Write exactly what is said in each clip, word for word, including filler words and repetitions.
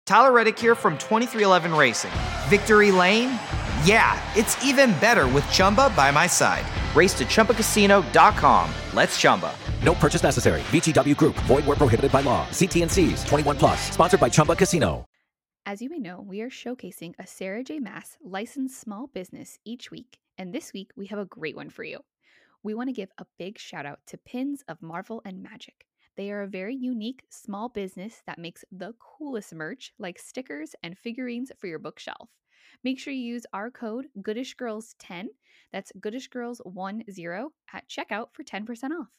Tyler Reddick here from twenty-three eleven Racing. Victory Lane? Yeah, it's even better with Chumba by my side. Race to Chumba Casino dot com. Let's Chumba. No purchase necessary. V G W Group. Void where prohibited by law. See T and C's. twenty-one plus. Sponsored by Chumba Casino. As you may know, we are showcasing a Sarah J. Maas licensed small business each week, and this week we have a great one for you. We want to give a big shout out to Pins of Marvel and Magic. They are a very unique small business that makes the coolest merch like stickers and figurines for your bookshelf. Make sure you use our code Goodish Girls ten, that's Goodish Girls ten, at checkout for ten percent off.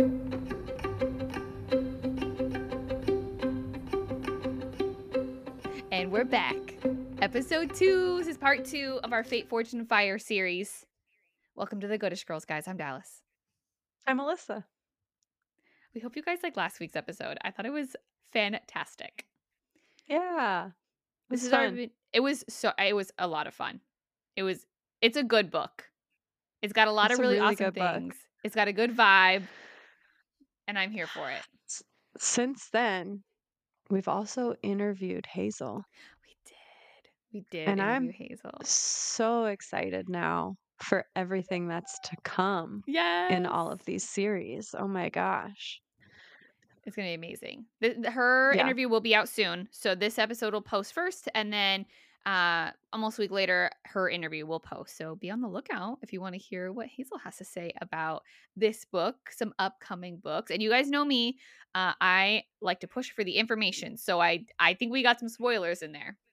And we're back. Episode two. This is part two of our Fate, Fortune, Fire series. Welcome to the Goodish Girls, guys. I'm Dallas. I'm Alyssa. We hope you guys liked last week's episode. I thought it was fantastic. Yeah. This It's is our. fun. It was so. It was a lot of fun. It was. It's a good book. It's got a lot It's of a really, really awesome good book. things. It's got a good vibe, and I'm here for it. S- Since then, we've also interviewed Hazel. We did. We did And interview I'm Hazel. So excited now for everything that's to come Yes. in all of these series. Oh my gosh. It's going to be amazing. The, the- her Yeah. interview will be out soon. So this episode will post first, and then uh, almost a week later, her interview will post. So be on the lookout if you want to hear what Hazel has to say about this book, some upcoming books. And you guys know me. Uh, I like to push for the information. So I, I think we got some spoilers in there.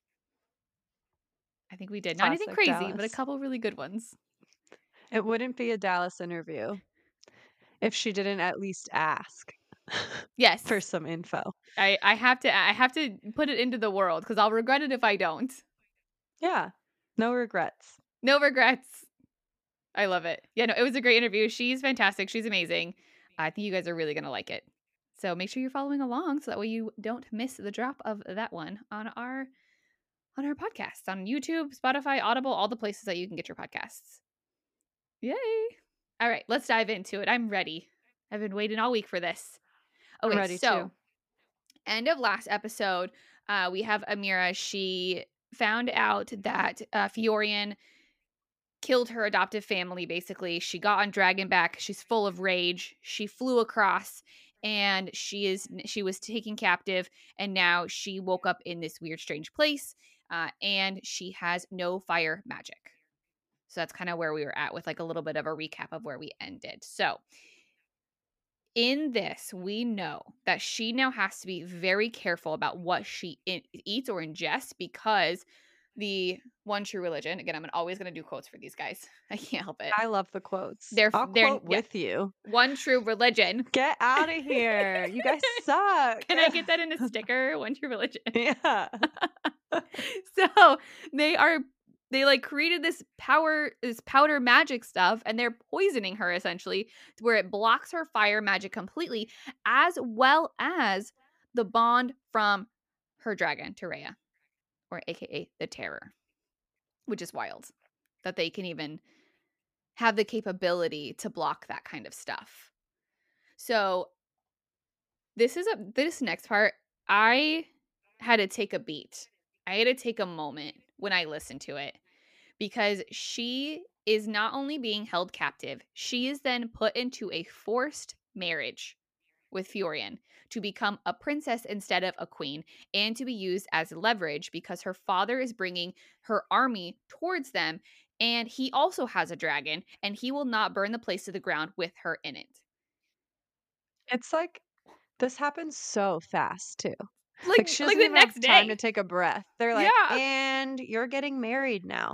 I think we did. Not anything Classic crazy, but a Dallas. couple really good ones. It wouldn't be a Dallas interview if she didn't at least ask Yes. for some info. I, I have to I have to put it into the world because I'll regret it if I don't. Yeah. No regrets. No regrets. I love it. Yeah, no, it was a great interview. She's fantastic. She's amazing. I think you guys are really going to like it. So make sure you're following along so that way you don't miss the drop of that one on our on our podcast on YouTube, Spotify, Audible, all the places that you can get your podcasts. Yay. All right, let's dive into it. I'm ready. I've been waiting all week for this. I'm Okay, ready so too. end of last episode, uh, we have Amira. She found out that uh, Fiorian killed her adoptive family, basically. She got on Dragonback. She's full of rage. She flew across, and she is she was taken captive, and now she woke up in this weird, strange place, uh, and she has no fire magic. So that's kind of where we were at with like a little bit of a recap of where we ended. So in this, we know that she now has to be very careful about what she in- eats or ingests because the one true religion, again, I'm always going to do quotes for these guys. I can't help it. I love the quotes. They're- I'll they're- quote yeah. with you. One true religion. Get out of here. You guys suck. Can I get that in a sticker? One true religion. Yeah. So they are they like created this power this powder magic stuff, and they're poisoning her essentially to where it blocks her fire magic completely, as well as the bond from her dragon Terea, or aka the Terror, which is wild that they can even have the capability to block that kind of stuff. So this is a this next part, I had to take a beat. I had to take a moment when I listened to it, because she is not only being held captive, she is then put into a forced marriage with Fiorian to become a princess instead of a queen, and to be used as leverage because her father is bringing her army towards them, and he also has a dragon, and he will not burn the place to the ground with her in it. It's like this happens so fast too. Like, Like she like doesn't the even next have time day. to take a breath. They're like, Yeah. and you're getting married now.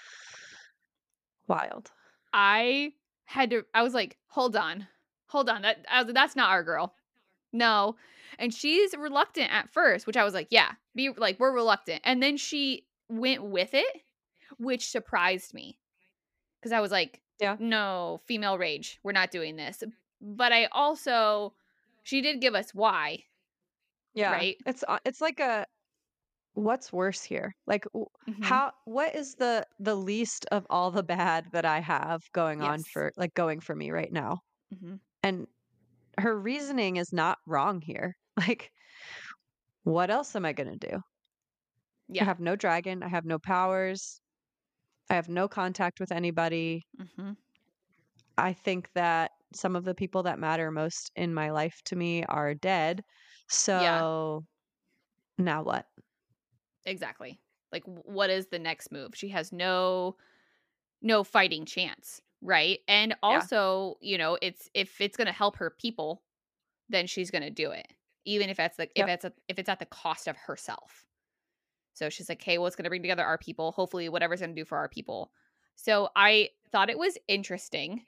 Wild. I had to, I was like, hold on, hold on. That I was, that's not our girl. No. And she's reluctant at first, which I was like, yeah, be like, we're reluctant. And then she went with it, which surprised me. Because I was like, Yeah. no, female rage. We're not doing this. But I also, she did give us why. Yeah. Right? It's uh, it's like a what's worse here? Like w- Mhm. how what is the the least of all the bad that I have going on Yes. for like going for me right now? Mhm. And her reasoning is not wrong here. Like what else am I going to do? Yeah. I have no dragon. I have no powers. I have no contact with anybody. Mm-hmm. I think that some of the people that matter most in my life to me are dead. Yeah, So now what? exactly. Like, w- what is the next move? She has no no fighting chance, right? And Yeah. also, you know, it's if it's going to help her people, then she's going to do it, even if that's like if Yep. it's a, if it's at the cost of herself. So she's like, "Hey, what's going to bring together our people? Hopefully, whatever's going to do for our people." So I thought it was interesting.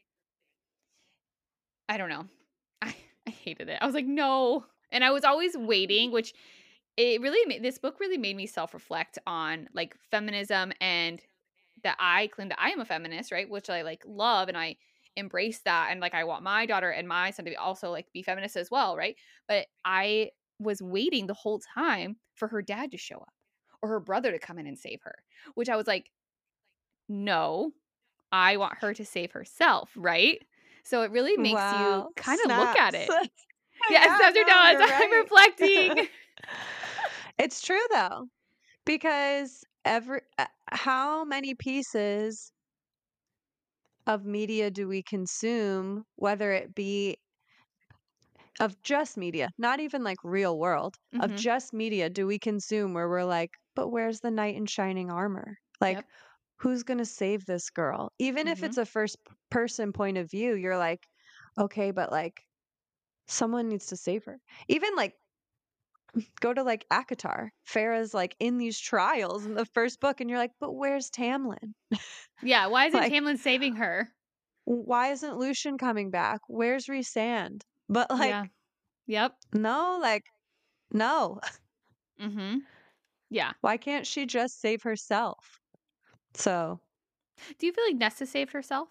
I don't know. I I hated it. I was like, "No." And I was always waiting, which it really made this book really made me self-reflect on like feminism and that I claim that I am a feminist, right? Which I like love and I embrace that and like I want my daughter and my son to be also like be feminists as well, right? But I was waiting the whole time for her dad to show up or her brother to come in and save her, which I was like, "No, I want her to save herself," right? So it really makes you Wow. kind of look at Snaps. it. Yes, Yeah, Doctor no, Dawes, you're I'm right. reflecting. It's true though, because every uh, how many pieces of media do we consume, whether it be of just media, not even like real world, of Hmm. just media do we consume where we're like, but where's the knight in shining armor? Like, Yep. who's going to save this girl? Even if Hmm. it's a first p- person point of view, you're like, okay, but like someone needs to save her. Even like go to like ACOTAR. Farah's like in these trials in the first book, and you're like, but where's Tamlin? Yeah. Why isn't Like, Tamlin saving her? why isn't Lucian coming back? Where's Rhysand? But like, Yeah. Yep. no, like, no. Hmm. Yeah. Why can't she just save herself? So, Do you feel like Nesta saved herself?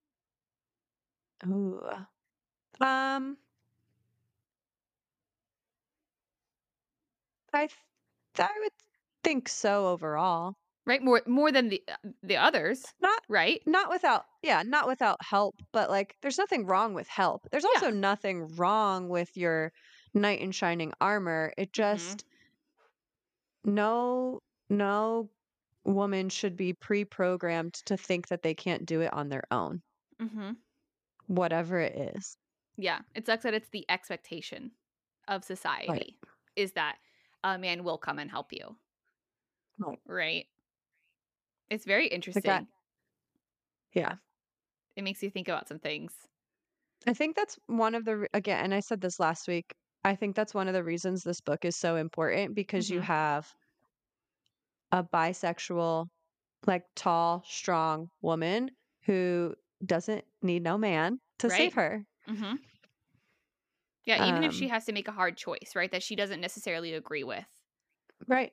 ooh. Um, I th- I would think so overall. Right? More more than the uh, the others, Not right? not without yeah, not without help, but like there's nothing wrong with help. There's also Yeah. nothing wrong with your knight in shining armor. It Hmm. just no no woman should be pre-programmed to think that they can't do it on their own, Hmm. whatever it is. Yeah. It sucks that it's the expectation of Right. society is that a man will come and help you, Right. right? It's very Like that. interesting. Yeah. It makes you think about some things. I think that's one of the re- again, and I said this last week. I think that's one of the reasons this book is so important because you Hmm. have a bisexual, like tall, strong woman who doesn't need no man to save Right? her. Hmm. Yeah. Even if she Um, has to make a hard choice, right? That she doesn't necessarily agree with. right.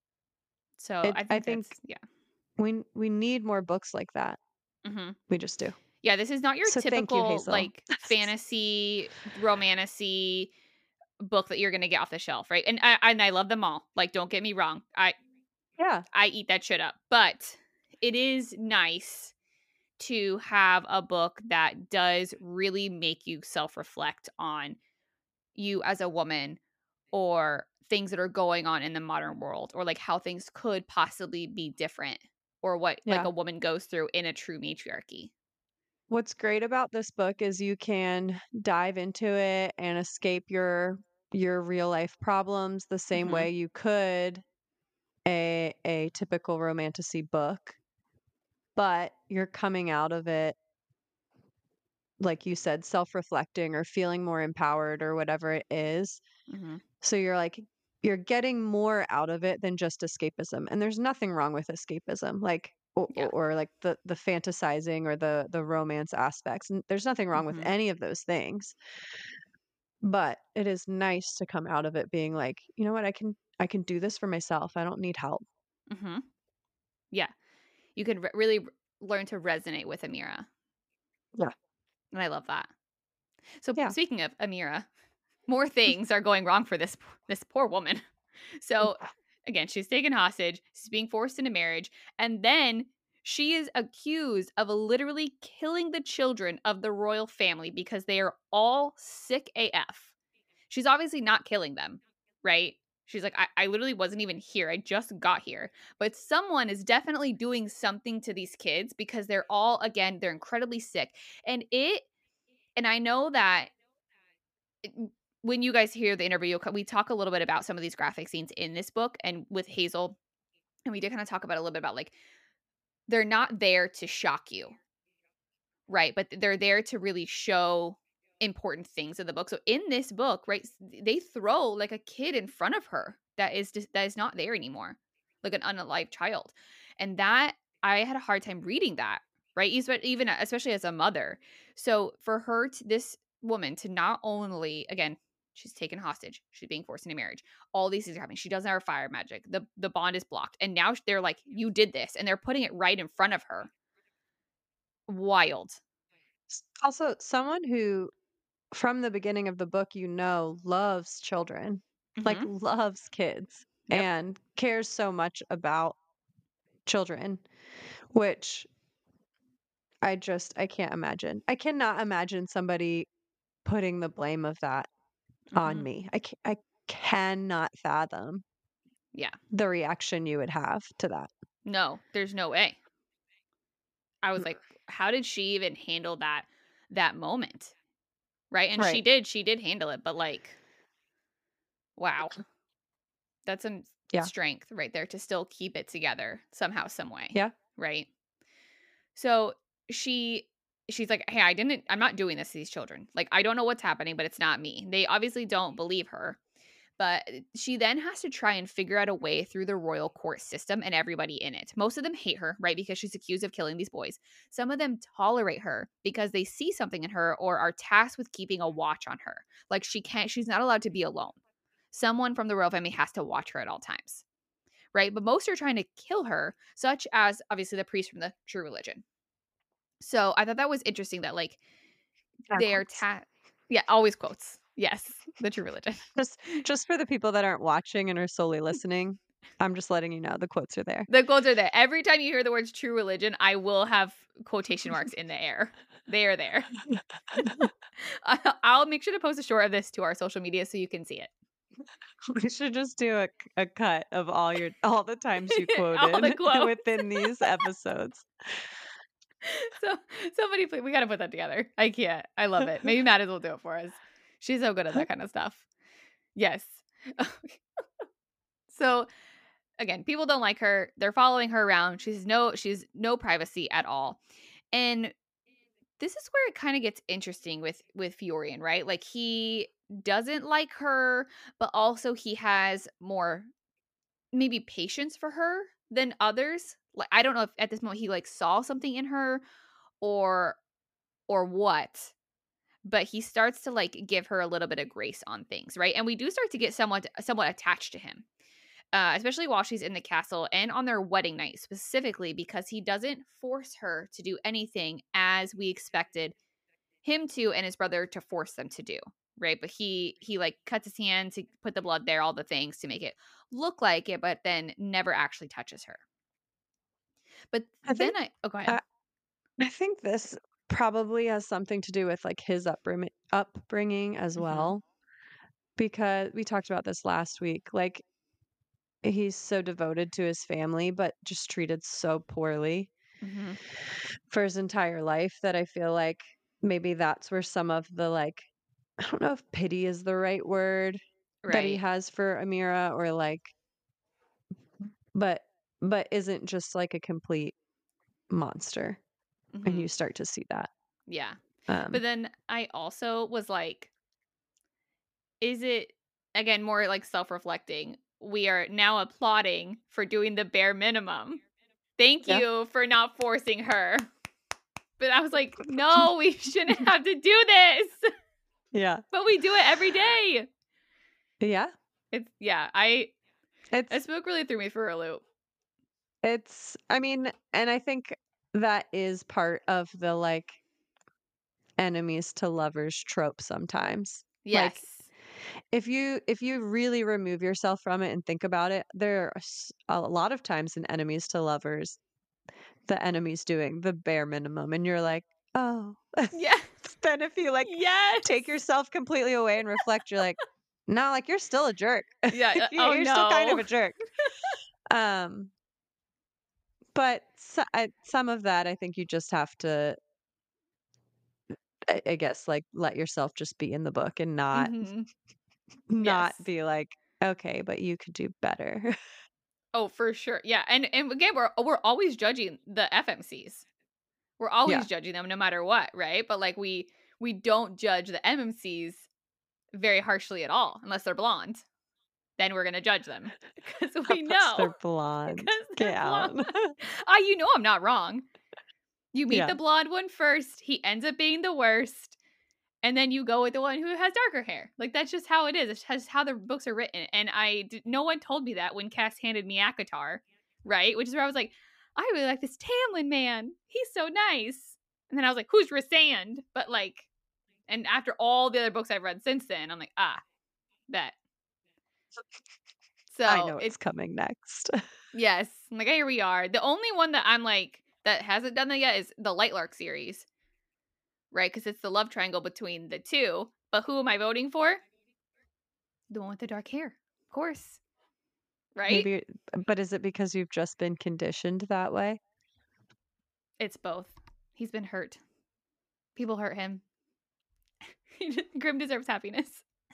So I It I think think that's, yeah. we we need more books like that. Hmm. We just do. Yeah, this is not your So thank you, typical Hazel. like fantasy romantasy book that you're gonna get off the shelf, right? And I and I love them all. Like, don't get me wrong, I Yeah. I eat that shit up, but it is nice to have a book that does really make you self reflect on you as a woman or things that are going on in the modern world or like how things could possibly be different or what like Yeah. a woman goes through in a true matriarchy. What's great about this book is you can dive into it and escape your your real life problems the same Hmm. way you could a a typical romantasy book, but you're coming out of it like you said self-reflecting or feeling more empowered or whatever it is. Hmm. So you're like you're getting more out of it than just escapism. And there's nothing wrong with escapism. Like or, Yeah. or like the the fantasizing or the the romance aspects. And there's nothing wrong with Hmm. any of those things. But it is nice to come out of it being like, you know what, I can I can do this for myself. I don't need help. Hmm. Yeah. You can re- really r- learn to resonate with Amira. Yeah. And I love that. So Yeah. speaking of Amira, more things are going wrong for this this poor woman. So again, she's taken hostage, she's being forced into marriage, and then she is accused of literally killing the children of the royal family because they are all sick A F. She's obviously not killing them, right? She's like, I, I literally wasn't even here. I just got here. But someone is definitely doing something to these kids because they're all, again, they're incredibly sick. And it, and I know that it, when you guys hear the interview, we talk a little bit about some of these graphic scenes in this book and with Hazel. And we did kind of talk about a little bit about like, they're not there to shock you, right? But they're there to really show important things in the book. So in this book, right, they throw like a kid in front of her that is just, that is not there anymore, like an unalive child. And that, I had a hard time reading that, right? Even especially as a mother. So for her, to, this woman to not only, again, she's taken hostage, she's being forced into marriage, all these things are happening. She doesn't have fire magic. The the bond is blocked. And now they're like, you did this. And they're putting it right in front of her. Wild. Also, someone who, from the beginning of the book, you know, loves children, mm-hmm. like loves kids, yep. and cares so much about children, which I just, I can't imagine. I cannot imagine somebody putting the blame of that mm-hmm. on me. I, ca- I cannot fathom yeah. the reaction you would have to that. No, there's no way. I was like, how did she even handle that, that moment? Right. And right. she did, she did handle it, but like, wow, that's some yeah. strength right there to still keep it together somehow, some way. Yeah. Right. So she, she's like, hey, I didn't, I'm not doing this to these children. Like, I don't know what's happening, but it's not me. They obviously don't believe her. But she then has to try and figure out a way through the royal court system and everybody in it. Most of them hate her, right? Because she's accused of killing these boys. Some of them tolerate her because they see something in her or are tasked with keeping a watch on her. Like she can't, she's not allowed to be alone. Someone from the royal family has to watch her at all times, right? But most are trying to kill her, such as obviously the priest from the True Religion. So I thought that was interesting that like yeah, they are ta- yeah, always quotes. Yes, the True Religion. Just just for the people that aren't watching and are solely listening, I'm just letting you know the quotes are there. The quotes are there. Every time you hear the words True Religion, I will have quotation marks in the air. They are there. I'll make sure to post a short of this to our social media so you can see it. We should just do a, a cut of all your all the times you quoted within these episodes. So somebody please, we got to put that together. I can't. I love it. Maybe Maddie will do it for us. She's so good at that kind of stuff. Yes. So again, people don't like her. They're following her around. She's no, she's no privacy at all. And this is where it kind of gets interesting with, with Fiorian, right? Like he doesn't like her, but also he has more maybe patience for her than others. Like, I don't know if at this moment he like saw something in her or, or what. But he starts to like give her a little bit of grace on things, right? And we do start to get somewhat somewhat attached to him, uh, especially while she's in the castle and on their wedding night specifically, because he doesn't force her to do anything as we expected him to and his brother to force them to do, right? But he he like cuts his hand to put the blood there, all the things to make it look like it, but then never actually touches her. But I then think, I oh go ahead. I, I think this probably has something to do with like his upbringing upbringing as well, mm-hmm. because we talked about this last week. Like he's so devoted to his family, but just treated so poorly mm-hmm. for his entire life that I feel like maybe that's where some of the like, I don't know if pity is the right word right. that he has for Amira or like, but, but isn't just like a complete monster. Mm-hmm. And you start to see that. Yeah. Um, but then I also was like, is it, again, more like self-reflecting? We are now applauding for doing the bare minimum. Thank yeah. you for not forcing her. But I was like, no, we shouldn't have to do this. Yeah. But we do it every day. Yeah. It's, yeah, I, it's, this book really threw me for a loop. It's, I mean, and I think that is part of the like enemies to lovers trope sometimes. Yes. Like, if you if you really remove yourself from it and think about it, there are a lot of times in enemies to lovers, the enemy's doing the bare minimum and you're like, oh. Yeah. Then if you like yes. take yourself completely away and reflect, you're like, No, like you're still a jerk. Yeah. uh, You- oh you're still kind of no. a jerk. Um, but so, I, some of that, I think you just have to, I, I guess, like let yourself just be in the book and not hmm not Yes. be like, okay, but you could do better. Oh, for sure. Yeah. And and again, we're we're always judging the F M Cs. We're Yeah. always judging them no matter what, right? But like we we don't judge the M M Cs very harshly at all unless they're blonde. Then we're gonna judge them because we Unless they're know blonde. because they're Get blonde. out. Ah, you know I'm not wrong. You meet Yeah. the blonde one first. He ends up being the worst. And then you go with the one who has darker hair. Like, that's just how it is. It's just how the books are written. And I, did, no one told me that when Cass handed me ACOTAR, right? Which is where I was like, I really like this Tamlin man. He's so nice. And then I was like, who's Rysand? But like, and after all the other books I've read since then, I'm like, ah, bet. So I know it's it's coming next. yes, I'm like, here we are. The only one that I'm like that hasn't done that yet is the Lightlark series, right? Because it's the love triangle between the two. But who am I voting for? The one with the dark hair, of course, right? Maybe, but is it because you've just been conditioned that way? It's both. He's been hurt. People hurt him. Grim deserves happiness.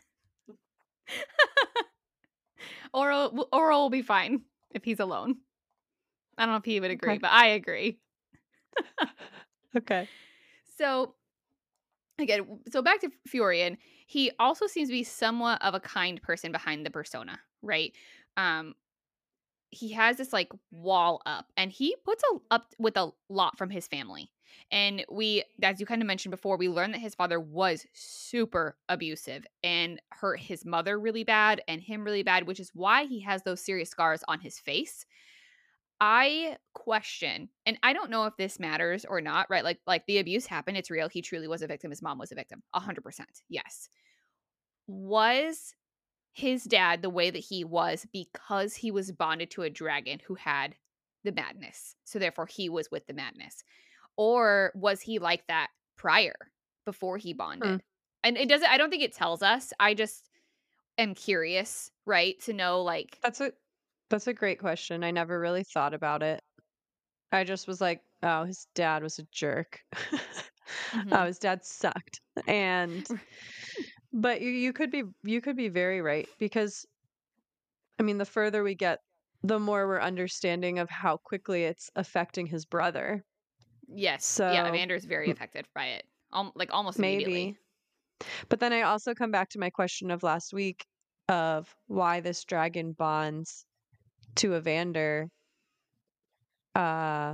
Oral, Oral will be fine if he's alone. I don't know if he would agree, Okay. but I agree. Okay. So, again, so back to Furion. He also seems to be somewhat of a kind person behind the persona, right? Um, he has this like wall up, and he puts a, up with a lot from his family. And we, as you kind of mentioned before, we learned that his father was super abusive and hurt his mother really bad and him really bad, which is why he has those serious scars on his face. I question, and I don't know if this matters or not, right? Like, like the abuse happened. It's real. He truly was a victim. His mom was a victim. A hundred percent. Yes. Was his dad the way that he was because he was bonded to a dragon who had the madness? So therefore he was with the madness. Or was he like that prior, before he bonded? Hmm. And it doesn't, I don't think it tells us. I just am curious, right? To know like, That's a that's a great question. I never really thought about it. I just was like, oh, his dad was a jerk. mhm. Oh, his dad sucked. And but you, you could be you could be very right because I mean the further we get, the more we're understanding of how quickly it's affecting his brother. Yes. Yeah, So Evander's very m- affected by it. Um, like almost immediately. maybe. But then I also come back to my question of last week of why this dragon bonds to Evander. Uh,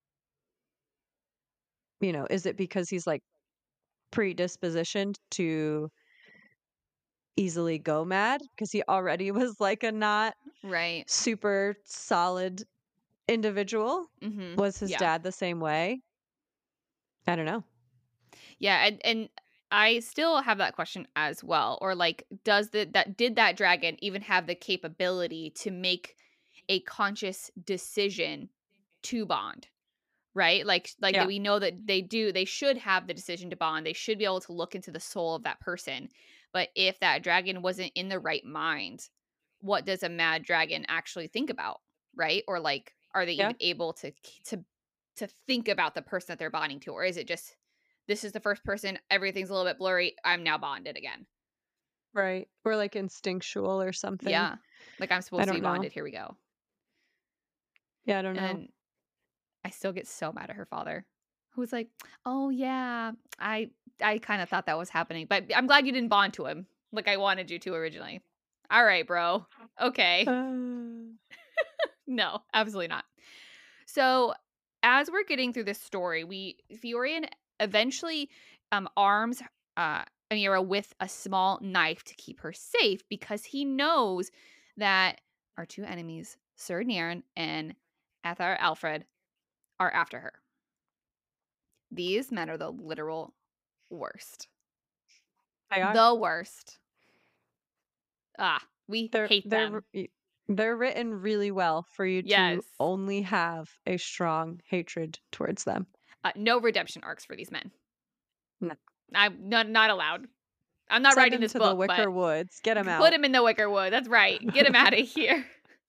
you know, is it because he's like predispositioned to easily go mad because he already was like a not Right. super solid individual? Mm-hmm. Was his Yeah. dad the same way? I don't know. Yeah, and, and I still have that question as well. Or like, does the that did that dragon even have the capability to make a conscious decision to bond? Right? Like like Yeah. that we know that they do, they should have the decision to bond. They should be able to look into the soul of that person. But if that dragon wasn't in the right mind, what does a mad dragon actually think about? Right? Or like, are they Yeah. even able to to to think about the person that they're bonding to? Or is it just, this is the first person, everything's a little bit blurry, I'm now bonded again? Right. Or like instinctual or something. Yeah. Like I'm I supposed to be don't know. bonded. Here we go. Yeah, I don't And know. then I still get so mad at her father, who was like, "Oh yeah, I I kind of thought that was happening, but I'm glad you didn't bond to him like I wanted you to originally." All right, bro. Okay. Uh, No, absolutely not. So, as we're getting through this story, we Fiorian eventually um arms uh Amira with a small knife to keep her safe because he knows that our two enemies, Sir Niran and Athar Alfred, are after her. These men are the literal worst. they are. The worst. Ah, we They're hate they're them. r- y- they're written really well for you Yes. to only have a strong hatred towards them. Uh, no redemption arcs for these men. No. I'm not, not allowed. I'm not Send writing him this to book, the Wicker but Woods. Get him out. put him in the Wicker Wood. That's right. Get him out of here.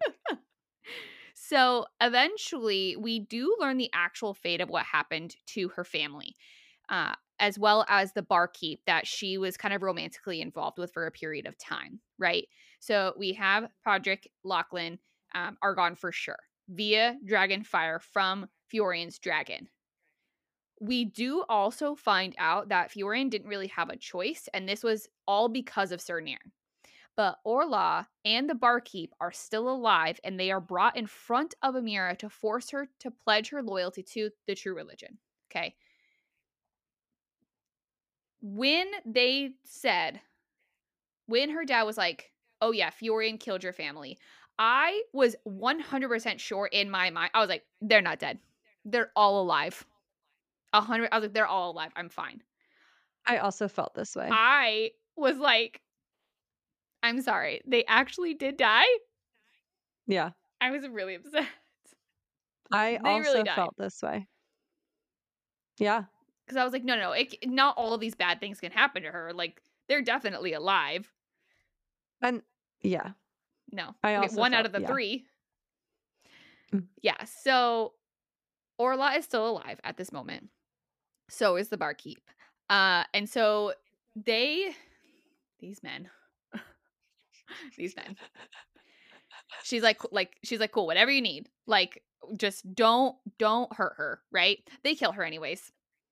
So eventually, we do learn the actual fate of what happened to her family, uh, as well as the barkeep that she was kind of romantically involved with for a period of time, right? So we have Podrick Lachlan um, are gone for sure via dragon fire from Fiorion's dragon. We do also find out that Fiorion didn't really have a choice, and this was all because of Sir Nairn. But Orla and the barkeep are still alive, and they are brought in front of Amira to force her to pledge her loyalty to the true religion. Okay. When they said, when her dad was like, oh yeah, Fiorion killed your family, I was one hundred percent sure in my mind. I was like, they're not dead. They're all alive. A hundred. I was like, they're all alive. I'm fine. I also felt this way. I was like, I'm sorry. They actually did die? Yeah. I was really upset. I They also really died. felt this way. Yeah. Because I was like, no, no, no. It, not all of these bad things can happen to her. Like, they're definitely alive. And yeah. No. I Okay, also one out felt- of the yeah. three. Mm. Yeah. So Orla is still alive at this moment. So is the barkeep. Uh, and so they, these men, these men. She's like, like, she's like, cool, whatever you need. Like, just don't, don't hurt her, right? They kill her anyways.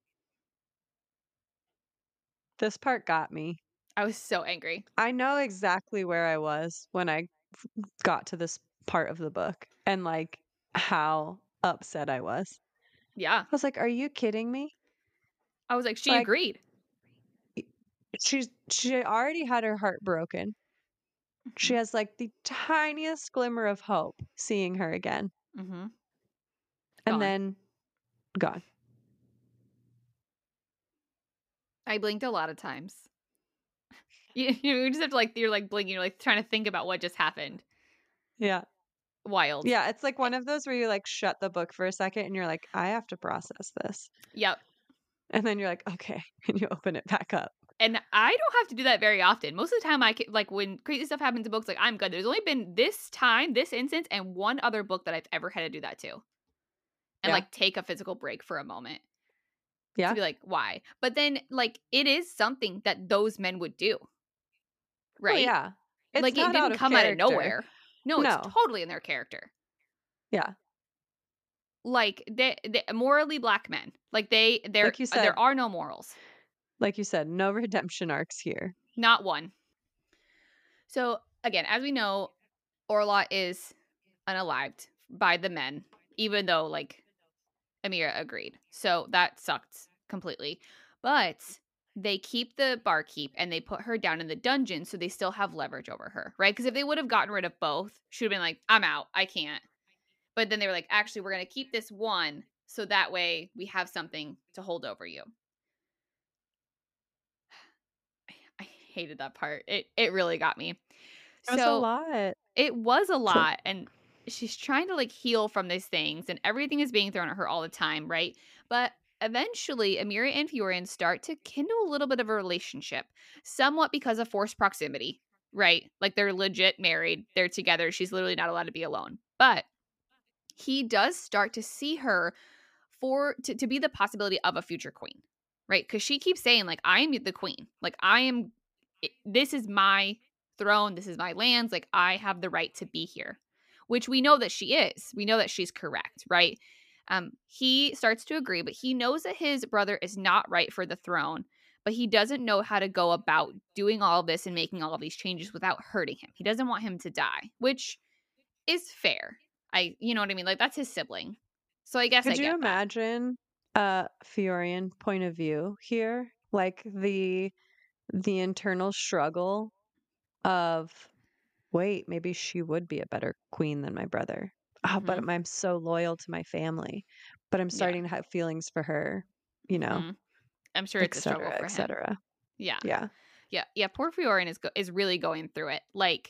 This part got me. I was so angry. I know exactly where I was when I f- got to this part of the book and like how upset I was. Yeah. I was like, are you kidding me? I was like, she Like- agreed. She's she already had her heart broken. She has like the tiniest glimmer of hope seeing her again. Mm-hmm. Gone. And then gone. I blinked a lot of times. You, you just have to like, you're like blinking, you're like trying to think about what just happened. Yeah. Wild. Yeah. It's like one of those where you like shut the book for a second and you're like, I have to process this. Yep. And then you're like, okay. And you open it back up. And I don't have to do that very often. Most of the time, I can, like when crazy stuff happens in books, like I'm good. There's only been this time, this instance, and one other book that I've ever had to do that to, and Yeah. like take a physical break for a moment Yeah. to be like, why? But then, like, it is something that those men would do, right? Oh, yeah. It's like it not didn't of come out of character. nowhere. No, No. it's totally in their character. Yeah. Like they, they morally black men. Like they, there, Like you said. there are no morals. Like you said, no redemption arcs here. Not one. So again, as we know, Orla is unalived by the men, even though like Amira agreed. So that sucked completely. But they keep the barkeep and they put her down in the dungeon so they still have leverage over her, right? Because if they would have gotten rid of both, she would have been like, I'm out. I can't. But then they were like, actually, we're going to keep this one so that way we have something to hold over you. I hated that part. It it really got me. That's so a lot. it was a lot, and she's trying to like heal from these things, and everything is being thrown at her all the time, right? But eventually, Amira and Fiorion start to kindle a little bit of a relationship, somewhat because of forced proximity, right? Like they're legit married, they're together. She's literally not allowed to be alone, but he does start to see her for to, to be the possibility of a future queen, right? Because she keeps saying like, I am the queen, like I am. This is my throne. This is my lands. Like I have the right to be here, which we know that she is. We know that she's correct, right? Um, he starts to agree, but he knows that his brother is not right for the throne, but he doesn't know how to go about doing all of this and making all of these changes without hurting him. He doesn't want him to die, which is fair. I, you know what I mean? Like that's his sibling. So I guess Could I you get that. imagine a Fiorian point of view here? Like the the internal struggle of, wait, maybe she would be a better queen than my brother. Oh, but I'm so loyal to my family. But I'm Yeah. starting to have feelings for her, you know, Mhm. I'm sure et it's a struggle cetera, for et him. cetera. Yeah. Yeah. Yeah, yeah. Poor Fiorian is go- is really going through it. Like,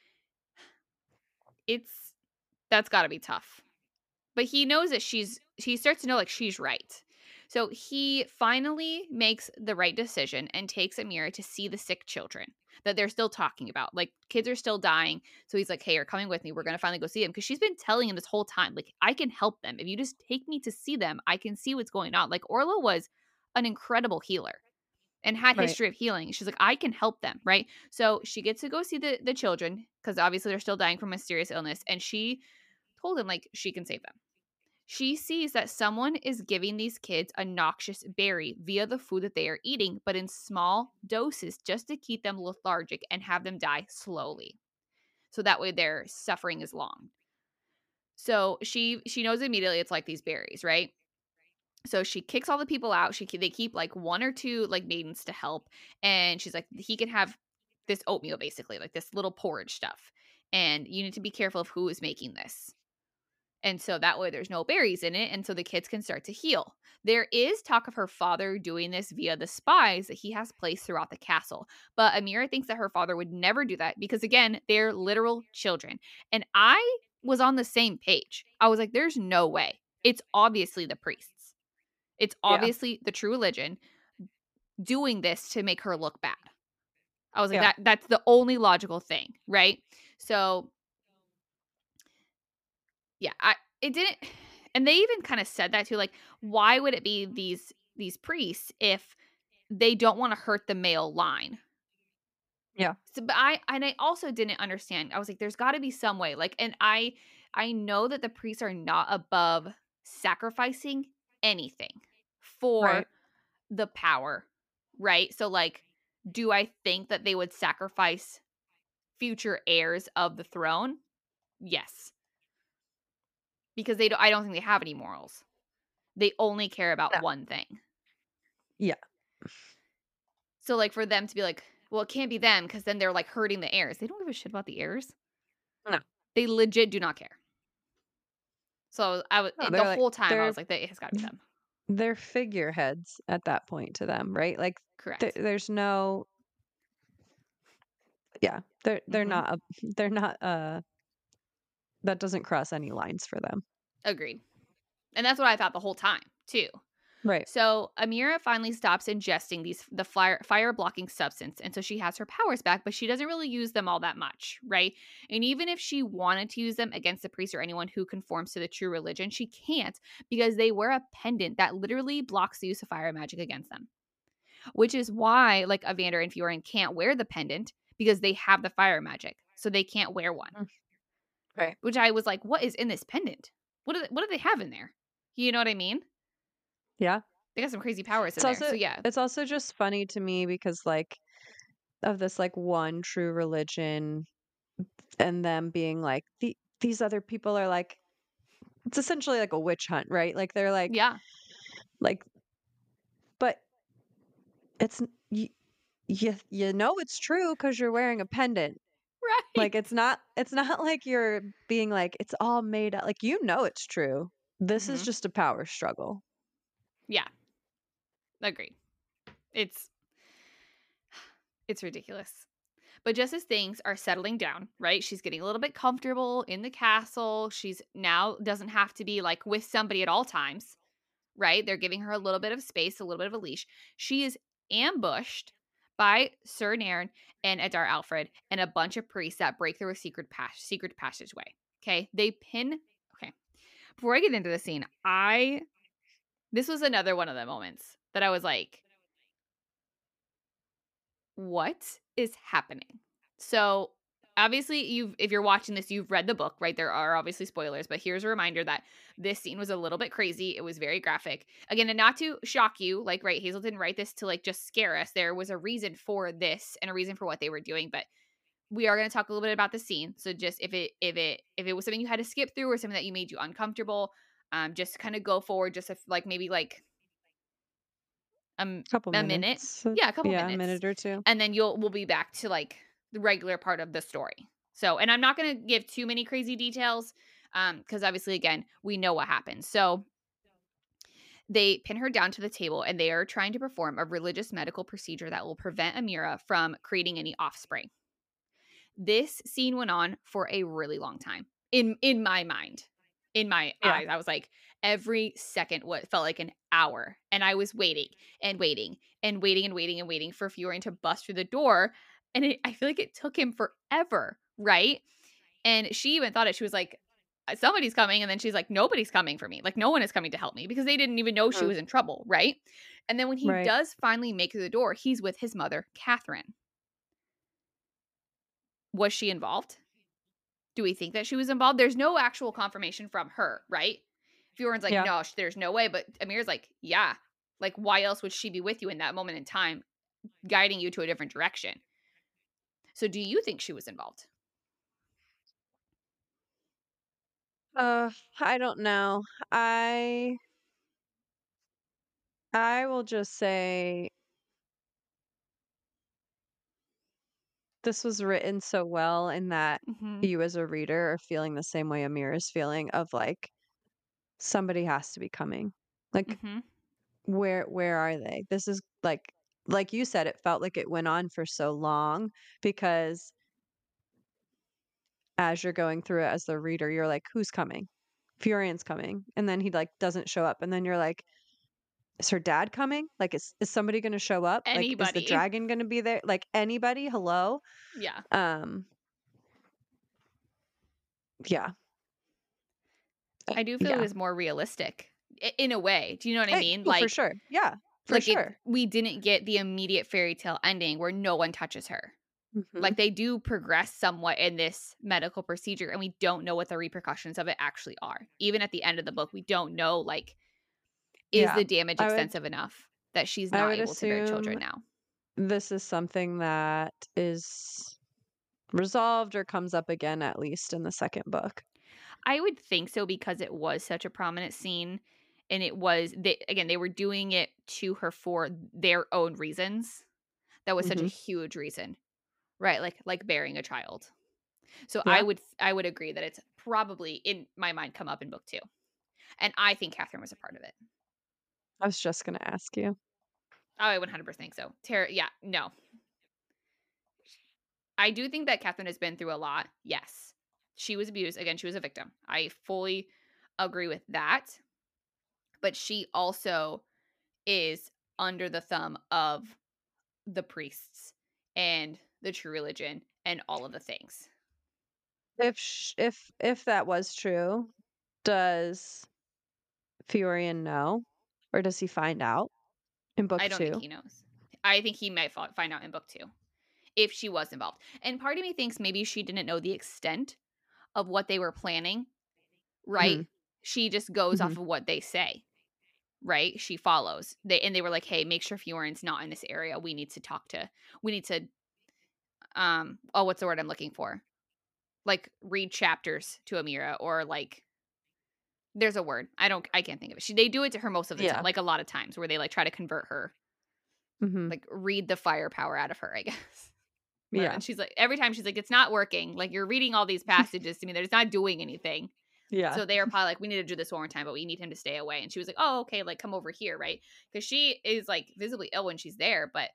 it's that's got to be tough. But he knows that she's. He starts to know like she's right. So he finally makes the right decision and takes Amira to see the sick children that they're still talking about. Like, kids are still dying. So he's like, hey, you're coming with me. We're going to finally go see them. Because she's been telling him this whole time, like, I can help them. If you just take me to see them, I can see what's going on. Like, Orla was an incredible healer and had Right. history of healing. She's like, I can help them, right? So she gets to go see the, the children because obviously they're still dying from mysterious illness. And she told him, like, she can save them. She sees that someone is giving these kids a noxious berry via the food that they are eating, but in small doses just to keep them lethargic and have them die slowly. So that way their suffering is long. So she she knows immediately it's like these berries, right? So she kicks all the people out. She they keep like one or two like maidens to help, and she's like, he can have this oatmeal basically, like this little porridge stuff, and you need to be careful of who is making this. And so that way there's no berries in it, and so the kids can start to heal. There is talk of her father doing this via the spies that he has placed throughout the castle. But Amira thinks that her father would never do that because, again, they're literal children. And I was on the same page. I was like, there's no way. It's obviously the priests. It's obviously yeah. the true religion doing this to make her look bad. I was like, yeah. that that's the only logical thing, right? So yeah, I it didn't, and they even kind of said that too. Like, why would it be these these priests if they don't want to hurt the male line? Yeah. So, but I and I also didn't understand. I was like, there's got to be some way. Like, and I I know that the priests are not above sacrificing anything for Right. the power, right? So, like, do I think that they would sacrifice future heirs of the throne? Yes. Because they don't, I don't think they have any morals. They only care about no. one thing. Yeah. So, like, for them to be like, well, it can't be them because then they're, like, hurting the heirs. They don't give a shit about the heirs. No. They legit do not care. So, I was, no, the like, whole time, I was like, that it has got to be them. They're figureheads at that point to them, right? Like, correct. Th- there's no, yeah, they're, they're mm-hmm. not, a, they're not, uh, that doesn't cross any lines for them. Agreed. And that's what I thought the whole time, too. Right. So Amira finally stops ingesting these the fire fire blocking substance, and so she has her powers back, but she doesn't really use them all that much, right? And even if she wanted to use them against the priest or anyone who conforms to the true religion, she can't because they wear a pendant that literally blocks the use of fire magic against them. Which is why, like, Evander and Fiorin can't wear the pendant because they have the fire magic, so they can't wear one. Right. Which I was like, what is in this pendant? What do they, what do they have in there? You know what I mean? Yeah. They got some crazy powers It's in also, there. So yeah. It's also just funny to me because, like, of this, like, one true religion and them being like, the, these other people are like, it's essentially like a witch hunt, right? Like, they're like, Yeah. like, but it's, you, you, you know it's true because you're wearing a pendant. Right. Like, it's not, it's not like you're being like, it's all made up. Like, you know it's true. This mm-hmm. is just a power struggle. Yeah. Agreed. It's it's ridiculous. But just as things are settling down, right? She's getting a little bit comfortable in the castle. She's now doesn't have to be like with somebody at all times, right? They're giving her a little bit of space, a little bit of a leash. She is ambushed by Sir Nairn and Adar Alfred and a bunch of priests that break through a secret pas- secret passageway. Okay? They pin Okay. Before I get into the scene, I this was another one of the moments that I was like, what is happening? So obviously you've if you're watching this, you've read the book, right? There are obviously spoilers, but here's a reminder that this scene was a little bit crazy. It was very graphic. Again, and not to shock you, like, right, Hazel didn't write this to like just scare us. There was a reason for this and a reason for what they were doing, but we are going to talk a little bit about the scene. So just if it if it if it was something you had to skip through or something that you made you uncomfortable, um just kind of go forward just if like maybe like Um, couple a minutes. minute. Yeah, a couple yeah, minutes. a minute or two. And then you'll we'll be back to like the regular part of the story. So, and I'm not going to give too many crazy details um because obviously again, we know what happens. So, they pin her down to the table and they are trying to perform a religious medical procedure that will prevent Amira from creating any offspring. This scene went on for a really long time in in my mind. in my Yeah. eyes. I was like, every second what felt like an hour. And I was waiting and waiting and waiting and waiting and waiting for Fiorine to bust through the door. And it, I feel like it took him forever, right? And she even thought it. She was like, somebody's coming. And then she's like, nobody's coming for me. Like, no one is coming to help me because they didn't even know she Mhm. was in trouble, right? And then when he Right. does finally make it to the door, he's with his mother, Catherine. Was she involved? Do we think that she was involved? There's no actual confirmation from her, right? Fiorine's like, Yeah. no, sh- there's no way. But Amir's like, yeah. Like, why else would she be with you in that moment in time, guiding you to a different direction? So do you think she was involved? Uh, I don't know. I I will just say this was written so well in that Mm-hmm. you as a reader are feeling the same way Amir is feeling of like somebody has to be coming. Like Mm-hmm. where where are they? This is like like you said, it felt like it went on for so long because as you're going through it as the reader, you're like, who's coming? Fiorine's coming. And then he like doesn't show up. And then you're like, is her dad coming? Like, is, is somebody going to show up? Like, is the Anybody. dragon going to be there? Like, anybody? Hello? Yeah. Um, yeah. I do feel yeah. it was more realistic i- in a way. Do you know what I Hey, mean? oh, Like, for sure. Yeah, for like it, sure. we didn't get the immediate fairy tale ending where no one touches her. Mhm. Like, they do progress somewhat in this medical procedure, and we don't know what the repercussions of it actually are. Even at the end of the book, we don't know, like, is Yeah, the damage I would- extensive enough that she's I not would able to bear children assume now? this is something that is resolved or comes up again, at least in the second book. I would think so because it was such a prominent scene, and it was they again they were doing it to her for their own reasons. That was such a Mhm. huge reason, right? Like like bearing a child. So I Yeah. would I would agree that it's probably in my mind come up in book two, and I think Catherine was a part of it. I was just going to ask you. Oh, I one hundred percent think so. Tara, yeah, no. I do think that Catherine has been through a lot. Yes. She was abused. Again, she was a victim. I fully agree with that. But she also is under the thumb of the priests and the true religion and all of the things. If sh- if if that was true, does Fiorian know, or does he find out in book I don't think two? he knows. I think he might fi- find out in book two if she was involved. And part of me thinks maybe she didn't know the extent of what they were planning, right? Mhm. She just goes off Mhm. of what they say, right? She follows. They and they were like, "Hey, make sure Fiorine's not in this area. We need to talk to. We need to um oh, what's the word I'm looking for? Like read chapters to Amira or like there's a word. I don't I can't think of it. She they do it to her most of the Yeah. time, like a lot of times where they like try to convert her, Mhm. like read the firepower out of her, I guess. Whatever. Yeah. And she's like every time she's like it's not working. Like you're reading all these passages to me that it's not doing anything. Yeah. So they are probably like we need to do this one more time, but we need him to stay away. And she was like, "Oh, okay, like come over here, right?" Cuz she is like visibly ill when she's there, but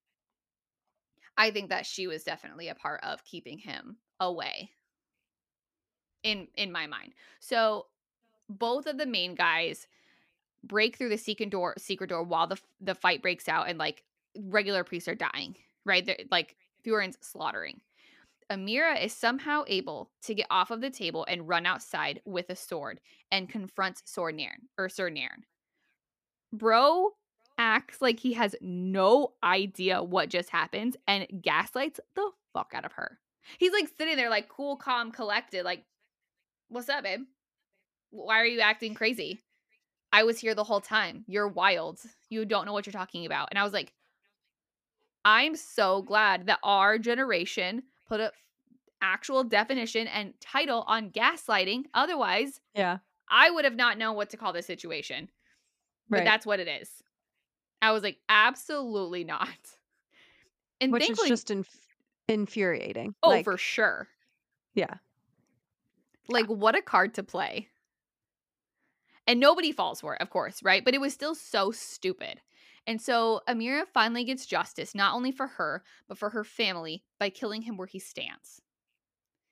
I think that she was definitely a part of keeping him away. In in my mind. So both of the main guys break through the secret door secret door while the the fight breaks out and like regular priests are dying, right? They're like Fiorine's slaughtering. Amira is somehow able to get off of the table and run outside with a sword and confronts Sir Nairn or Sir Nairn. Bro acts like he has no idea what just happened and gaslights the fuck out of her. He's like sitting there like cool, calm, collected, like, what's up, babe? Why are you acting crazy? I was here the whole time. You're wild. You don't know what you're talking about. And I was like, I'm so glad that our generation put a actual definition and title on gaslighting. Otherwise, Yeah. I would have not known what to call this situation. But Right. that's what it is. I was like, absolutely not. And Which is thankfully, just inf- infuriating. oh, Like, for sure. yeah. Like, what a card to play. And nobody falls for it, of course, right? But it was still so stupid. And so Amira finally gets justice, not only for her, but for her family by killing him where he stands.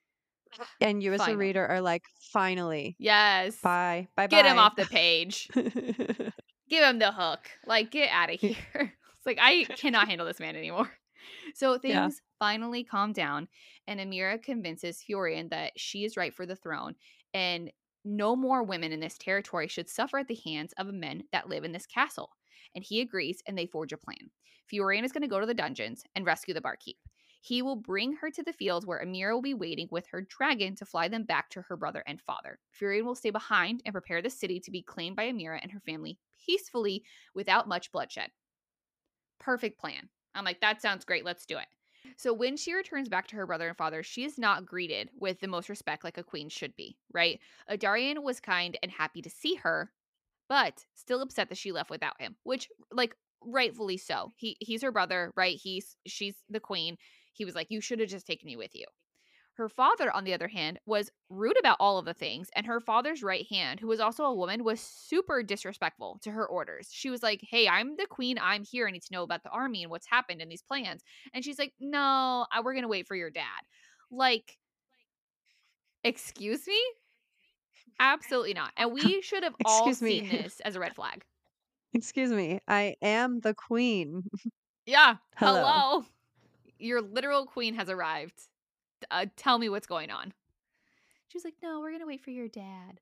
And you as a Finally. reader are like, finally. Yes. Bye. Bye bye. Get him off the page. Give him the hook. Like, get out of here. It's like, I cannot handle this man anymore. So things Yeah. finally calm down, and Amira convinces Fiorian that she is right for the throne, and no more women in this territory should suffer at the hands of men that live in this castle. And he agrees, and they forge a plan. Fiorian is going to go to the dungeons and rescue the barkeep. He will bring her to the fields where Amira will be waiting with her dragon to fly them back to her brother and father. Fiorian will stay behind and prepare the city to be claimed by Amira and her family peacefully without much bloodshed. Perfect plan. I'm like, that sounds great. Let's do it. So when she returns back to her brother and father, she is not greeted with the most respect like a queen should be, right? Adarian was kind and happy to see her, but still upset that she left without him, which, like, rightfully so. He he's her brother, right? He's she's the queen. He was like, you should have just taken me with you. Her father, on the other hand, was rude about all of the things, and her father's right hand, who was also a woman, was super disrespectful to her orders. She was like, hey, I'm the queen. I'm here. I need to know about the army and what's happened and these plans. And she's like, no, I, we're going to wait for your dad. Like, excuse me? Absolutely not. And we should have all Excuse me. seen this as a red flag. Excuse me. I am the queen. Yeah. Hello. Hello. Your literal queen has arrived. Uh, tell me what's going on. She was like, no, we're going to wait for your dad.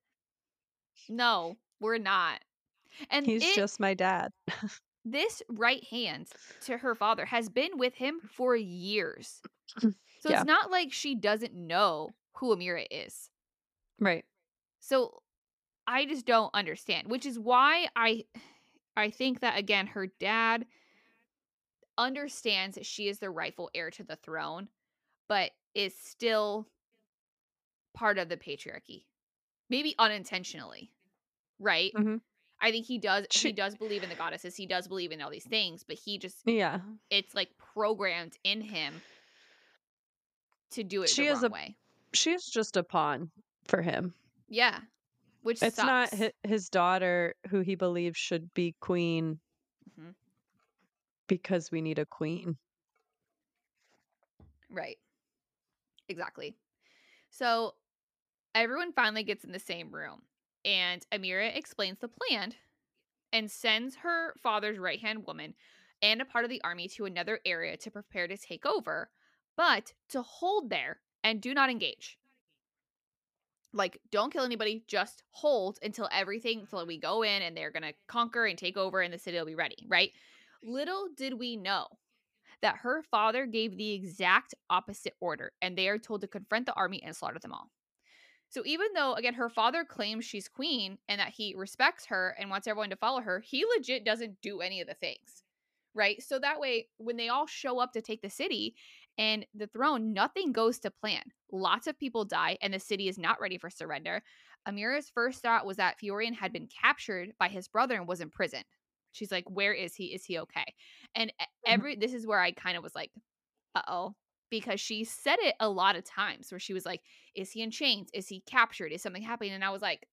No, we're not. And He's it, just my dad. this right hand to her father has been with him for years. So Yeah. it's not like she doesn't know who Amira is. Right. So I just don't understand, which is why I I think that, again, her dad understands that she is the rightful heir to the throne, but is still part of the patriarchy. Maybe unintentionally, right? Mhm. I think he does She- he does believe in the goddesses. He does believe in all these things, but he just Yeah. it's like programmed in him to do it She the is wrong a- way. She's just a pawn for him. Yeah. Which It's sucks. not hi- his daughter who he believes should be queen Mhm. because we need a queen. Right. Exactly. So everyone finally gets in the same room, and Amira explains the plan and sends her father's right-hand woman and a part of the army to another area to prepare to take over, but to hold there and do not engage. Like, don't kill anybody, just hold until everything, until we go in and they're going to conquer and take over and the city will be ready, right? Little did we know that her father gave the exact opposite order, and they are told to confront the army and slaughter them all. So even though, again, her father claims she's queen and that he respects her and wants everyone to follow her, he legit doesn't do any of the things, right? So that way, when they all show up to take the city and the throne, nothing goes to plan. Lots of people die, and the city is not ready for surrender. Amira's first thought was that Fiorian had been captured by his brother and was in prison. She's like, where is he? Is he okay? And every this is where I kind of was like, uh-oh. Because she said it a lot of times where she was like, is he in chains? Is he captured? Is something happening? And I was like,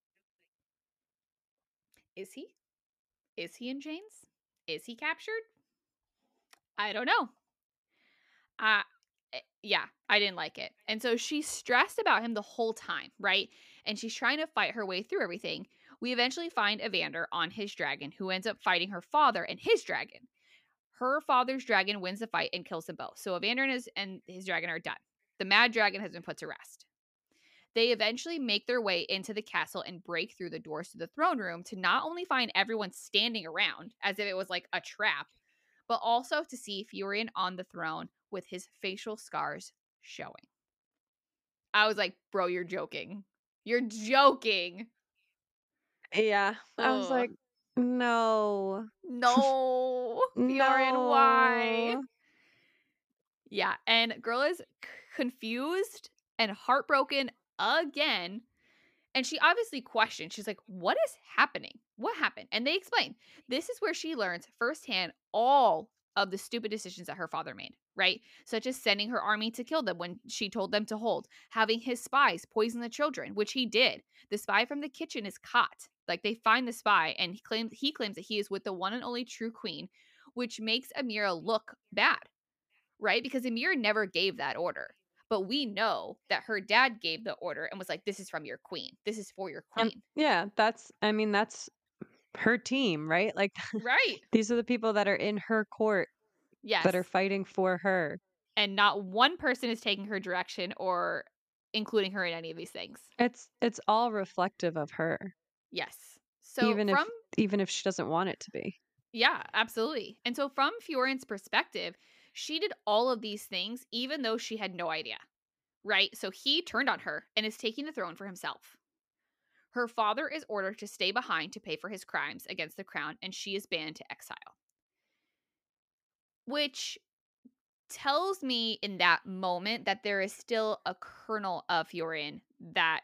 is he? Is he in chains? Is he captured? I don't know. Uh, yeah, I didn't like it. And so she's stressed about him the whole time, right? And she's trying to fight her way through everything. We eventually find Evander on his dragon, who ends up fighting her father and his dragon. Her father's dragon wins the fight and kills them both. So Evander and his, and his dragon are done. The mad dragon has been put to rest. They eventually make their way into the castle and break through the doors to the throne room to not only find everyone standing around as if it was like a trap, but also to see Fiorian on the throne with his facial scars showing. I was like, bro, you're joking. You're joking. Yeah. I was Ugh. like, no. No. Fiorian, why? No. Yeah, and girl is c- confused and heartbroken again. And she obviously questioned. She's like, what is happening? What happened? And they explain. This is where she learns firsthand all of the stupid decisions that her father made, right? Such as sending her army to kill them when she told them to hold, having his spies poison the children, which he did. The spy from the kitchen is caught. Like, they find the spy, and he claims he claims that he is with the one and only true queen, which makes Amira look bad, right? Because Amira never gave that order. but we know that her dad gave the order and was like, this is from your queen. This is for your And queen. yeah, that's, I mean, that's her team, right? Like, Right. these are the people that are in her court Yes. that are fighting for her. And not one person is taking her direction or including her in any of these things. It's it's all reflective of her. Yes. So even from if even if she doesn't want it to be. Yeah, absolutely. And so from Fiorion's perspective, she did all of these things even though she had no idea. Right? So he turned on her and is taking the throne for himself. Her father is ordered to stay behind to pay for his crimes against the crown, and she is banned to exile. Which tells me in that moment that there is still a kernel of Fiorion that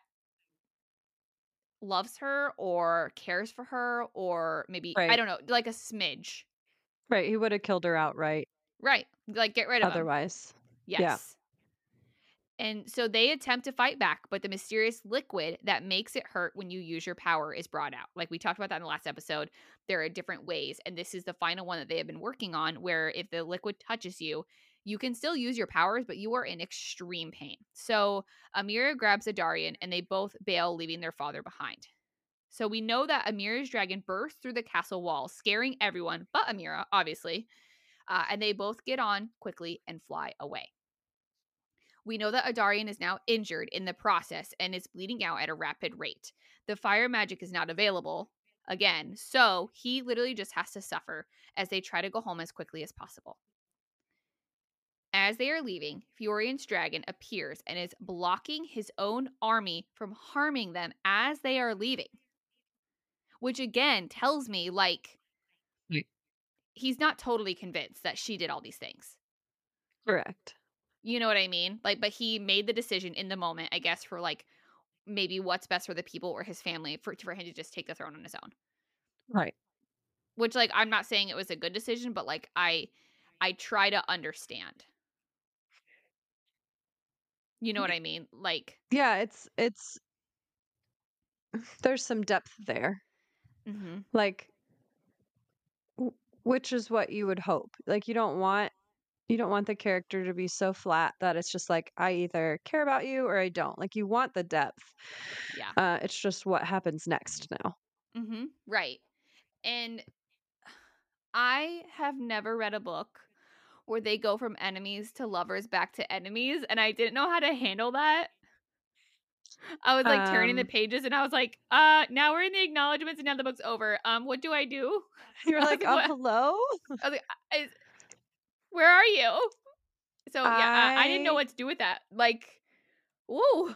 loves her or cares for her, or maybe, I Right. don't know, like a smidge. Right. He would have killed her outright Right. Like, get rid of him. otherwise. Yes. Yeah. And so they attempt to fight back, but the mysterious liquid that makes it hurt when you use your power is brought out. Like we talked about that in the last episode. There are different ways, and this is the final one that they have been working on, where if the liquid touches you, you can still use your powers, but you are in extreme pain. So Amira grabs Adarian, and they both bail, leaving their father behind. So we know that Amira's dragon bursts through the castle wall, scaring everyone, but Amira, obviously. Uh, and they both get on quickly and fly away. We know that Adarian is now injured in the process and is bleeding out at a rapid rate. The fire magic is not available again, so he literally just has to suffer as they try to go home as quickly as possible. As they are leaving, Fiorion's dragon appears and is blocking his own army from harming them as they are leaving. Which again tells me, like, Right. he's not totally convinced that she did all these things. Correct. You know what I mean? Like, but he made the decision in the moment, I guess, for like maybe what's best for the people or his family for, for him to just take the throne on his own. Right. Which, like, I'm not saying it was a good decision, but like I I try to understand. You know what I mean? Like, Yeah, it's it's there's some depth there. mhm. Like w- which is what you would hope. Like you don't want you don't want the character to be so flat that it's just like I either care about you or I don't. Like you want the depth. Yeah. Uh it's just what happens next now. Mhm. Right. And I have never read a book where they go from enemies to lovers back to enemies, and I didn't know how to handle that. I was like turning the Um pages and I was like, uh, now we're in the acknowledgments and now the book's over. Um, what do I do? you're I was like, like, "Oh, what? hello?" I was like, I, where are you? So yeah, I, I didn't know I what to do with that. Like, ooh,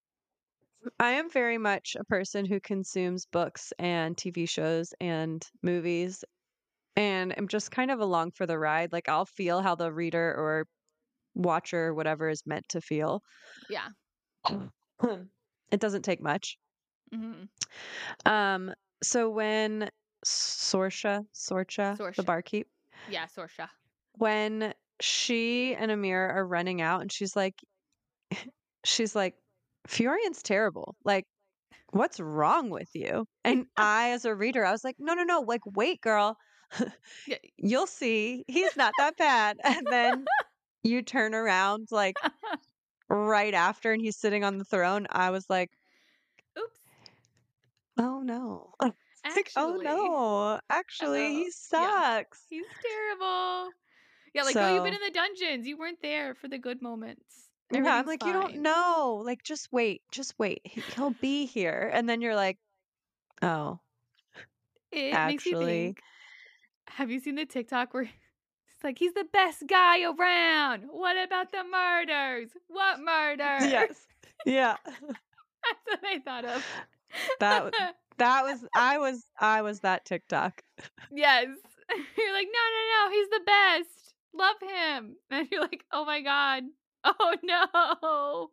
I am very much a person who consumes books and T V shows and movies and I'm just kind of along for the ride. Like I'll feel how the reader or watcher, whatever, is meant to feel. yeah. It doesn't take much. Mm-hmm. Um, so when Sorsha, Sorcha, the Sorsha. barkeep, Yeah, Sorsha. when she and Amir are running out and she's like, she's like, Fiorion's terrible. Like, what's wrong with you? And I, as a reader, I was like, no, no, no. Like, wait, girl. Yeah. You'll see. He's not that bad. And then you turn around like right after and he's sitting on the throne. I was like, Oops. oh no. It's like, oh Actually. no. Actually, Oh, he yeah. sucks. He's terrible. Yeah, like, oh, you've been So, in the dungeons. You weren't there for the good moments. yeah, I'm Everything's like, you don't fine. know. Like, just wait. Just wait. He- He'll be here. And then you're like, oh, It makes me actually. think, have you seen the TikTok where it's like, he's the best guy around? What about the murders? What murder? Yes. Yeah. That's what I thought of. That w- that was I was I was that TikTok. Yes. You're like, no, no, no, he's the best. Love him. And you're like, oh my God. Oh no.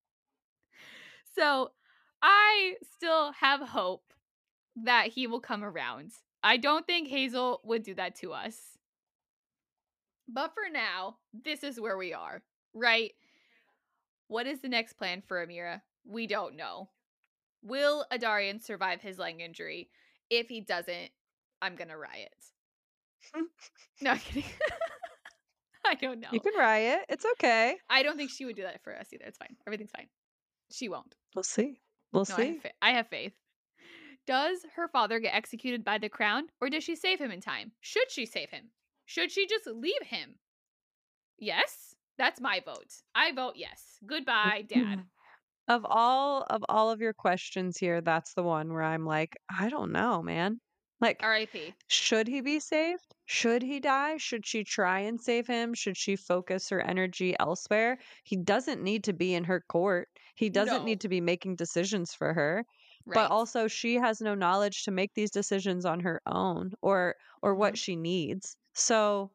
So I still have hope that he will come around. I don't think Hazel would do that to us. But for now, this is where we are, right? What is the next plan for Amira? We don't know. Will Adarian survive his leg injury? If he doesn't, I'm going to riot. No, I'm kidding. I don't know. You can riot. It's okay. I don't think she would do that for us either. It's fine. Everything's fine. She won't. We'll see. We'll No, I have, see. fa- I have faith. Does her father get executed by the crown, or does she save him in time? Should she save him? Should she just leave him? Yes, that's my vote. I vote yes. Goodbye, Dad. Of all of all of your questions here, that's the one where I'm like, I don't know, man. Like, R I P. should he be saved? Should he die? Should she try and save him? Should she focus her energy elsewhere? He doesn't need to be in her court. He doesn't No. need to be making decisions for her. Right. But also she has no knowledge to make these decisions on her own or or Mhm. what she needs. So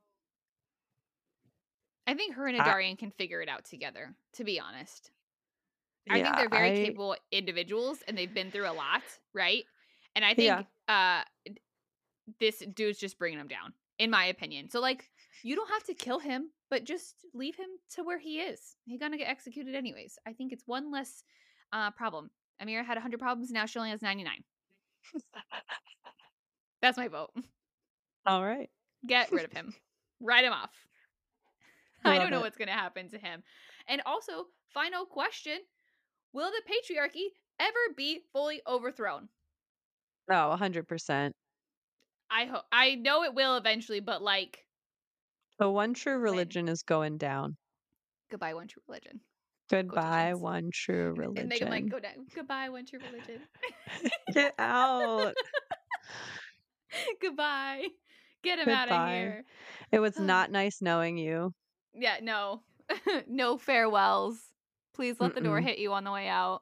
I think her and I- Adarian can figure it out together, to be honest. I think yeah, they're very I- capable individuals and they've been through a lot, right? And I think uh this dude's just bringing them down, in my opinion. So, like, you don't have to kill him, but just leave him to where he is. He's gonna get executed anyways. I think it's one less uh problem. Amira had one hundred problems, now she only has ninety-nine. That's my vote. All right. Get rid of him. Write him off. I Love don't know it. what's going to happen to him. And also, final question, will the patriarchy ever be fully overthrown? No, one hundred percent. I hope I know it will eventually, but like, The one true religion is going down. goodbye one true religion. Goodbye, Quotations. one true religion. And Megan like, go down. Goodbye one true religion. Get out. Goodbye. Get him out of Goodbye. here. It was not nice knowing you. Yeah, no. No farewells. Please let the door Mm-mm. hit you on the way out.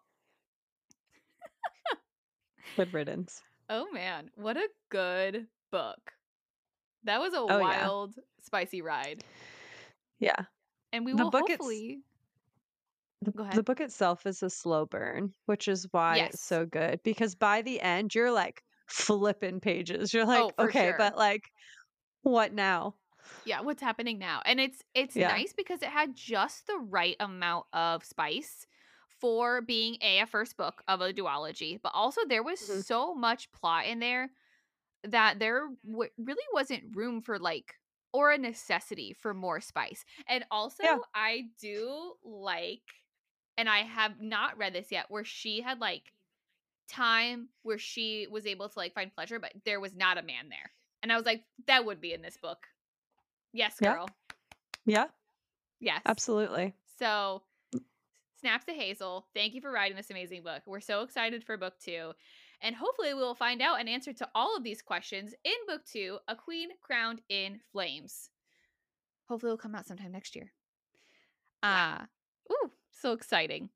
Good riddance. Oh man, what a good book. That was a Oh, yeah. wild, spicy ride. Yeah. And we The will book it's- hopefully The, Go the ahead. book itself is a slow burn, which is why Yes. it's so good. Because by the end, you're like flipping pages. You're like, Oh, for okay, sure. but like, what now? Yeah, what's happening now? And it's it's Yeah. nice because it had just the right amount of spice for being a, a first book of a duology, but also there was Mhm. so much plot in there that there w- really wasn't room for like or a necessity for more spice. And also Yeah. I do like, and I have not read this yet, where she had like time where she was able to like find pleasure, but there was not a man there. And I was like, that would be in this book. Yes, Yeah. girl. Yeah, Yes. absolutely. So, snaps to Hazel. Thank you for writing this amazing book. We're so excited for book two. And hopefully, we will find out an answer to all of these questions in book two, A Queen Crowned in Flames. Hopefully, it'll come out sometime next year. Uh, ooh, so exciting.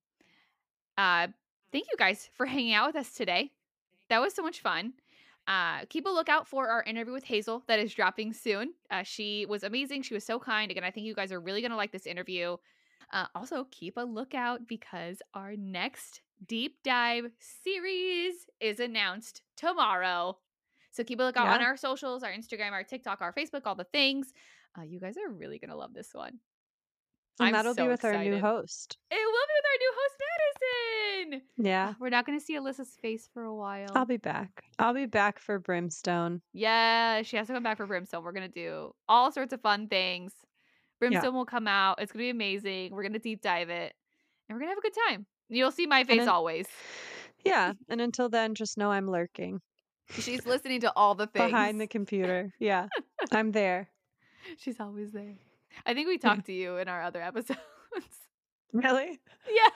Uh, thank you guys for hanging out with us today. That was so much fun. Uh, keep a lookout for our interview with Hazel that is dropping soon. Uh, she was amazing. She was so kind. Again, I think you guys are really going to like this interview. Uh, also, keep a lookout because our next deep dive series is announced tomorrow. So keep a lookout on Yeah. our socials, our Instagram, our TikTok, our Facebook, all the things. Uh, you guys are really going to love this one. And I'm that'll so be with our new excited. host. It will be with our new host, Madison. Yeah. We're not going to see Alyssa's face for a while. I'll be back. I'll be back for Brimstone. Yeah, she has to come back for Brimstone. We're going to do all sorts of fun things. Brimstone will come out. It's going to be amazing. We're going to deep dive it. And we're going to have a good time. You'll see my face then- always. Yeah. And until then, just know I'm lurking She's listening to all the things. behind the computer. Yeah. I'm there. She's always there. I think we talked to you in our other episodes. Really? Yeah.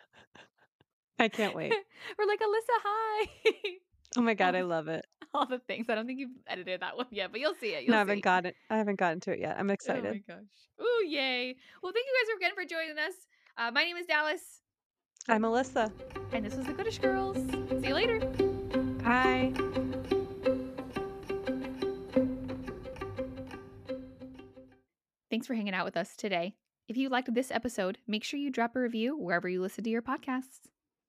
I can't wait. We're like, Alyssa, hi. Oh my God, I love it. all the things. I don't think you've edited that one yet, but you'll see it. You'll No, I see. haven't got it. I haven't gotten to it yet. I'm Oh excited. my gosh. Ooh, yay. Well, thank you guys again for joining us. Uh, my name is Dallas, I'm Alyssa. and this was the Goodish Girls. See you later. Bye. Thanks for hanging out with us today. If you liked this episode, make sure you drop a review wherever you listen to your podcasts.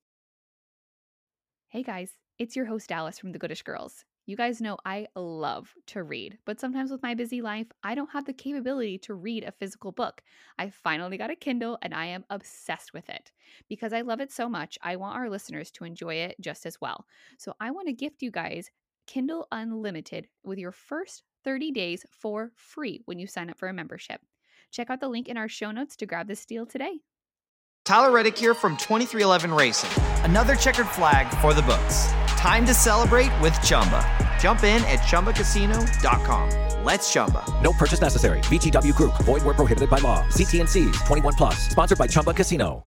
Hey guys, it's your host Dallas from The Goodish Girls. You guys know I love to read, but sometimes with my busy life, I don't have the capability to read a physical book. I finally got a Kindle and I am obsessed with it. Because I love it so much, I want our listeners to enjoy it just as well. So I want to gift you guys Kindle Unlimited with your first thirty days for free when you sign up for a membership. Check out the link in our show notes to grab this deal today. Tyler Reddick here from twenty-three eleven Racing. Another checkered flag for the books. Time to celebrate with Chumba. Jump in at chumba casino dot com. Let's Chumba. No purchase necessary. V G W Group. Void where prohibited by law. See T N Cs. twenty-one plus. Sponsored by Chumba Casino.